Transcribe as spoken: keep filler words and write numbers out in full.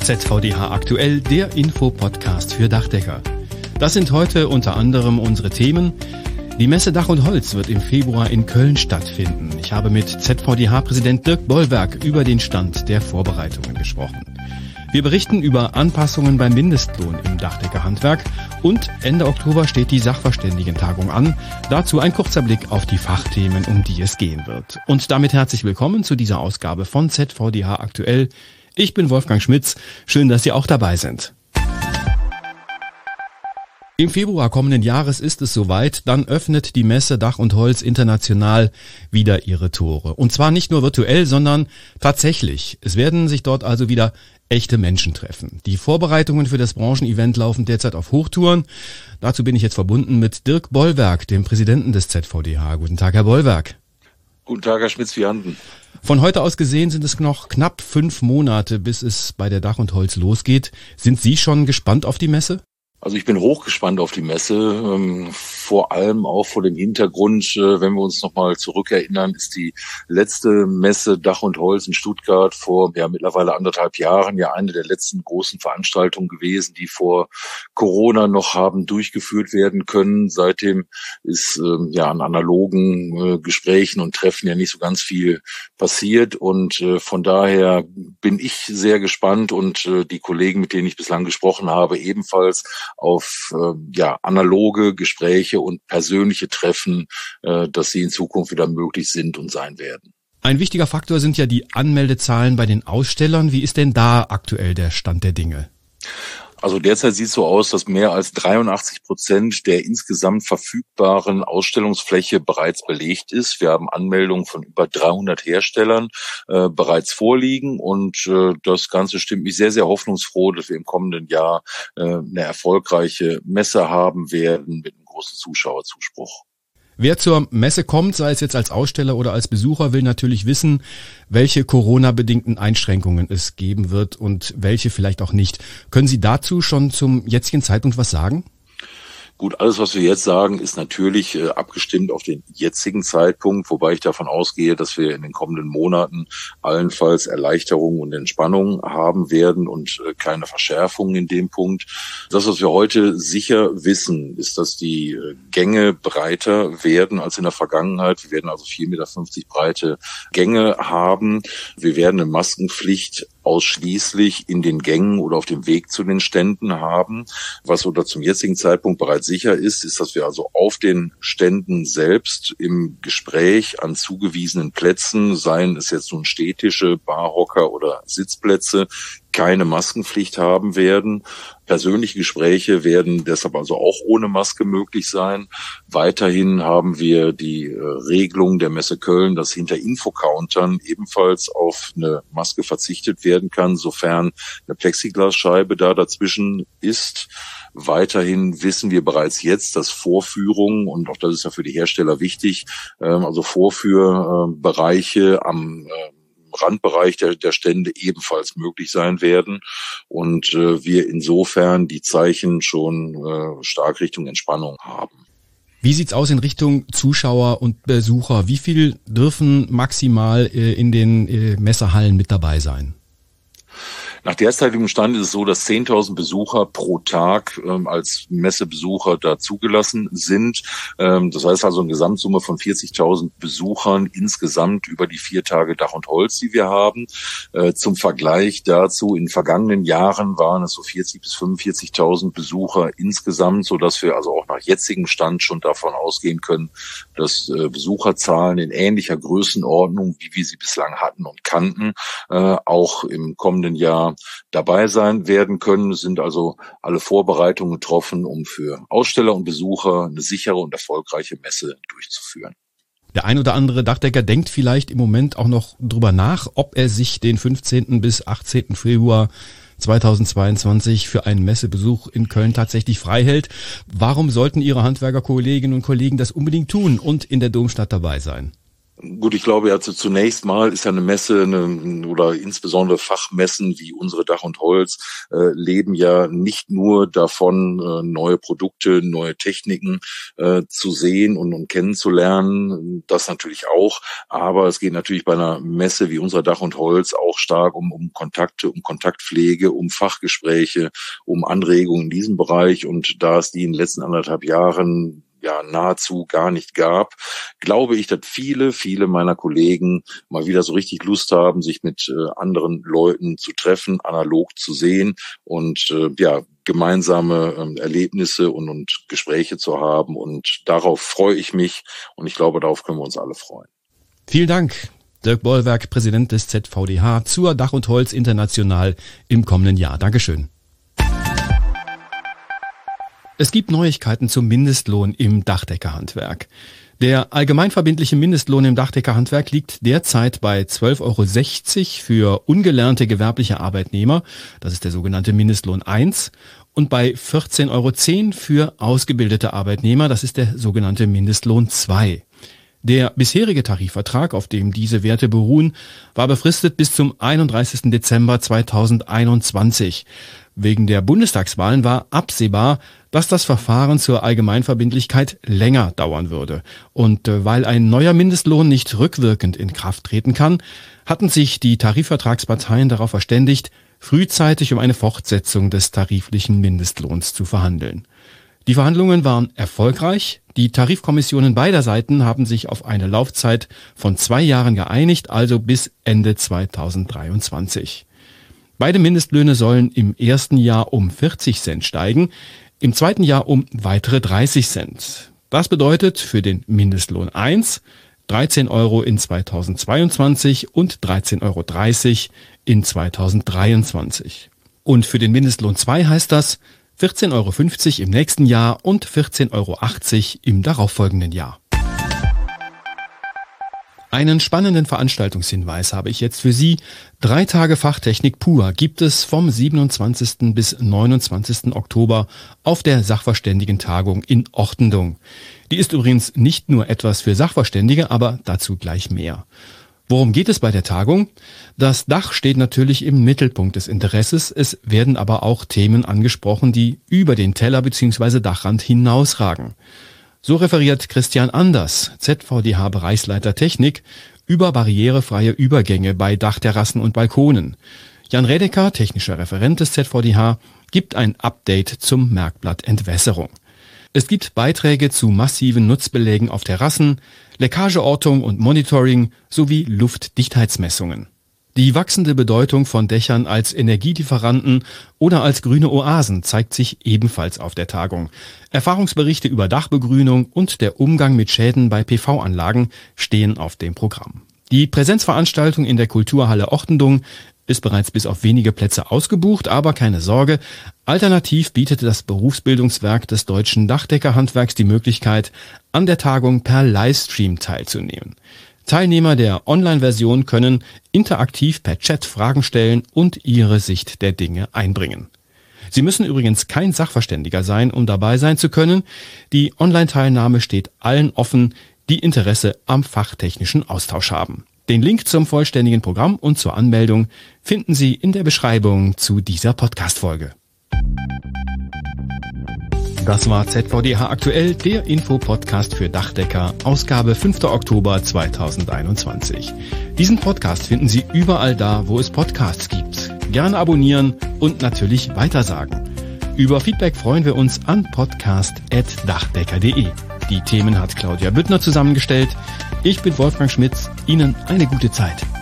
Z V D H aktuell, der Infopodcast für Dachdecker. Das sind heute unter anderem unsere Themen. Die Messe Dach und Holz wird im Februar in Köln stattfinden. Ich habe mit Z V D H-Präsident Dirk Bollwerk über den Stand der Vorbereitungen gesprochen. Wir berichten über Anpassungen beim Mindestlohn im Dachdeckerhandwerk und Ende Oktober steht die Sachverständigentagung an. Dazu ein kurzer Blick auf die Fachthemen, um die es gehen wird. Und damit herzlich willkommen zu dieser Ausgabe von Z V D H aktuell. Ich bin Wolfgang Schmitz. Schön, dass Sie auch dabei sind. Im Februar kommenden Jahres ist es soweit, dann öffnet die Messe Dach und Holz international wieder ihre Tore. Und zwar nicht nur virtuell, sondern tatsächlich. Es werden sich dort also wieder echte Menschen treffen. Die Vorbereitungen für das Branchenevent laufen derzeit auf Hochtouren. Dazu bin ich jetzt verbunden mit Dirk Bollwerk, dem Präsidenten des Z V D H. Guten Tag, Herr Bollwerk. Guten Tag, Herr Schmitz-Vianden. Von heute aus gesehen sind es noch knapp fünf Monate, bis es bei der Dach und Holz losgeht. Sind Sie schon gespannt auf die Messe? Also ich bin hochgespannt auf die Messe, ähm, vor allem auch vor dem Hintergrund, äh, wenn wir uns nochmal zurückerinnern, ist die letzte Messe Dach und Holz in Stuttgart vor ja mittlerweile anderthalb Jahren ja eine der letzten großen Veranstaltungen gewesen, die vor Corona noch haben durchgeführt werden können. Seitdem ist ähm, ja an analogen äh, Gesprächen und Treffen ja nicht so ganz viel passiert und äh, von daher bin ich sehr gespannt und äh, die Kollegen, mit denen ich bislang gesprochen habe, ebenfalls auf äh, ja analoge Gespräche und persönliche Treffen, äh, dass sie in Zukunft wieder möglich sind und sein werden. Ein wichtiger Faktor sind ja die Anmeldezahlen bei den Ausstellern. Wie ist denn da aktuell der Stand der Dinge? Also derzeit sieht es so aus, dass mehr als dreiundachtzig Prozent der insgesamt verfügbaren Ausstellungsfläche bereits belegt ist. Wir haben Anmeldungen von über dreihundert Herstellern äh, bereits vorliegen und äh, das Ganze stimmt mich sehr, sehr hoffnungsfroh, dass wir im kommenden Jahr äh, eine erfolgreiche Messe haben werden mit einem großen Zuschauerzuspruch. Wer zur Messe kommt, sei es jetzt als Aussteller oder als Besucher, will natürlich wissen, welche Corona-bedingten Einschränkungen es geben wird und welche vielleicht auch nicht. Können Sie dazu schon zum jetzigen Zeitpunkt was sagen? Gut, alles, was wir jetzt sagen, ist natürlich äh, abgestimmt auf den jetzigen Zeitpunkt, wobei ich davon ausgehe, dass wir in den kommenden Monaten allenfalls Erleichterungen und Entspannung haben werden und äh, keine Verschärfungen in dem Punkt. Das, was wir heute sicher wissen, ist, dass die äh, Gänge breiter werden als in der Vergangenheit. Wir werden also vier Komma fünfzig Meter breite Gänge haben. Wir werden eine Maskenpflicht ausschließlich in den Gängen oder auf dem Weg zu den Ständen haben. Was oder zum jetzigen Zeitpunkt bereits sicher ist, ist, dass wir also auf den Ständen selbst im Gespräch an zugewiesenen Plätzen, seien es jetzt nun Stehtische, Barhocker oder Sitzplätze, keine Maskenpflicht haben werden. Persönliche Gespräche werden deshalb also auch ohne Maske möglich sein. Weiterhin haben wir die äh, Regelung der Messe Köln, dass hinter Infocountern ebenfalls auf eine Maske verzichtet werden kann, sofern eine Plexiglasscheibe da dazwischen ist. Weiterhin wissen wir bereits jetzt, dass Vorführungen, und auch das ist ja für die Hersteller wichtig, ähm, also Vorführbereiche am äh, Randbereich der, der Stände ebenfalls möglich sein werden und äh, wir insofern die Zeichen schon äh, stark Richtung Entspannung haben. Wie sieht's aus in Richtung Zuschauer und Besucher? Wie viel dürfen maximal äh, in den äh, Messehallen mit dabei sein? Nach derzeitigem Stand ist es so, dass zehntausend Besucher pro Tag ähm, als Messebesucher da zugelassen sind. Ähm, das heißt also eine Gesamtsumme von vierzigtausend Besuchern insgesamt über die vier Tage Dach und Holz, die wir haben. Äh, zum Vergleich dazu, in vergangenen Jahren waren es so vierzigtausend bis fünfundvierzigtausend Besucher insgesamt, sodass wir also auch nach jetzigem Stand schon davon ausgehen können, dass äh, Besucherzahlen in ähnlicher Größenordnung, wie wir sie bislang hatten und kannten, äh, auch im kommenden Jahr dabei sein werden können. Es sind also alle Vorbereitungen getroffen, um für Aussteller und Besucher eine sichere und erfolgreiche Messe durchzuführen. Der ein oder andere Dachdecker denkt vielleicht im Moment auch noch drüber nach, ob er sich den fünfzehnten bis achtzehnten Februar zweitausendzweiundzwanzig für einen Messebesuch in Köln tatsächlich frei hält. Warum sollten Ihre Handwerkerkolleginnen und Kollegen das unbedingt tun und in der Domstadt dabei sein? Gut, ich glaube, also zunächst mal ist ja eine Messe eine, oder insbesondere Fachmessen wie unsere Dach und Holz äh, leben ja nicht nur davon, äh, neue Produkte, neue Techniken äh, zu sehen und, und kennenzulernen. Das natürlich auch, aber es geht natürlich bei einer Messe wie unserer Dach und Holz auch stark um, um Kontakte, um Kontaktpflege, um Fachgespräche, um Anregungen in diesem Bereich. Und da es die in den letzten anderthalb Jahren ja nahezu gar nicht gab, glaube ich, dass viele, viele meiner Kollegen mal wieder so richtig Lust haben, sich mit äh, anderen Leuten zu treffen, analog zu sehen und äh, ja gemeinsame ähm, Erlebnisse und, und Gespräche zu haben. Und darauf freue ich mich und ich glaube, darauf können wir uns alle freuen. Vielen Dank, Dirk Bollwerk, Präsident des Z V D H, zur Dach und Holz International im kommenden Jahr. Dankeschön. Es gibt Neuigkeiten zum Mindestlohn im Dachdeckerhandwerk. Der allgemeinverbindliche Mindestlohn im Dachdeckerhandwerk liegt derzeit bei zwölf Euro sechzig für ungelernte gewerbliche Arbeitnehmer, das ist der sogenannte Mindestlohn eins, und bei vierzehn Euro zehn für ausgebildete Arbeitnehmer, das ist der sogenannte Mindestlohn zwei. Der bisherige Tarifvertrag, auf dem diese Werte beruhen, war befristet bis zum einunddreißigsten Dezember zweitausendeinundzwanzig. Wegen der Bundestagswahlen war absehbar, dass das Verfahren zur Allgemeinverbindlichkeit länger dauern würde. Und äh, weil ein neuer Mindestlohn nicht rückwirkend in Kraft treten kann, hatten sich die Tarifvertragsparteien darauf verständigt, frühzeitig um eine Fortsetzung des tariflichen Mindestlohns zu verhandeln. Die Verhandlungen waren erfolgreich. Die Tarifkommissionen beider Seiten haben sich auf eine Laufzeit von zwei Jahren geeinigt, also bis Ende zweitausenddreiundzwanzig. Beide Mindestlöhne sollen im ersten Jahr um vierzig Cent steigen, im zweiten Jahr um weitere dreißig Cent. Das bedeutet für den Mindestlohn eins dreizehn Euro in zweitausendzweiundzwanzig und dreizehn Euro dreißig in zweitausenddreiundzwanzig. Und für den Mindestlohn zwei heißt das vierzehn Euro fünfzig im nächsten Jahr und vierzehn Euro achtzig im darauffolgenden Jahr. Einen spannenden Veranstaltungshinweis habe ich jetzt für Sie. Drei Tage Fachtechnik pur gibt es vom siebenundzwanzigsten bis neunundzwanzigsten Oktober auf der Sachverständigentagung in Ortendung. Die ist übrigens nicht nur etwas für Sachverständige, aber dazu gleich mehr. Worum geht es bei der Tagung? Das Dach steht natürlich im Mittelpunkt des Interesses. Es werden aber auch Themen angesprochen, die über den Teller bzw. Dachrand hinausragen. So referiert Christian Anders, Z V D H-Bereichsleiter Technik, über barrierefreie Übergänge bei Dachterrassen und Balkonen. Jan Redeker, technischer Referent des Z V D H, gibt ein Update zum Merkblatt Entwässerung. Es gibt Beiträge zu massiven Nutzbelägen auf Terrassen, Leckageortung und Monitoring sowie Luftdichtheitsmessungen. Die wachsende Bedeutung von Dächern als Energielieferanten oder als grüne Oasen zeigt sich ebenfalls auf der Tagung. Erfahrungsberichte über Dachbegrünung und der Umgang mit Schäden bei P V-Anlagen stehen auf dem Programm. Die Präsenzveranstaltung in der Kulturhalle Ortendung ist bereits bis auf wenige Plätze ausgebucht, aber keine Sorge. Alternativ bietet das Berufsbildungswerk des Deutschen Dachdeckerhandwerks die Möglichkeit, an der Tagung per Livestream teilzunehmen. Teilnehmer der Online-Version können interaktiv per Chat Fragen stellen und ihre Sicht der Dinge einbringen. Sie müssen übrigens kein Sachverständiger sein, um dabei sein zu können. Die Online-Teilnahme steht allen offen, die Interesse am fachtechnischen Austausch haben. Den Link zum vollständigen Programm und zur Anmeldung finden Sie in der Beschreibung zu dieser Podcast-Folge. Das war Z V D H aktuell, der Info-Podcast für Dachdecker, Ausgabe fünfter Oktober zweitausendeinundzwanzig. Diesen Podcast finden Sie überall da, wo es Podcasts gibt. Gerne abonnieren und natürlich weitersagen. Über Feedback freuen wir uns an podcast at dachdecker punkt de. Die Themen hat Claudia Büttner zusammengestellt. Ich bin Wolfgang Schmitz. Ihnen eine gute Zeit.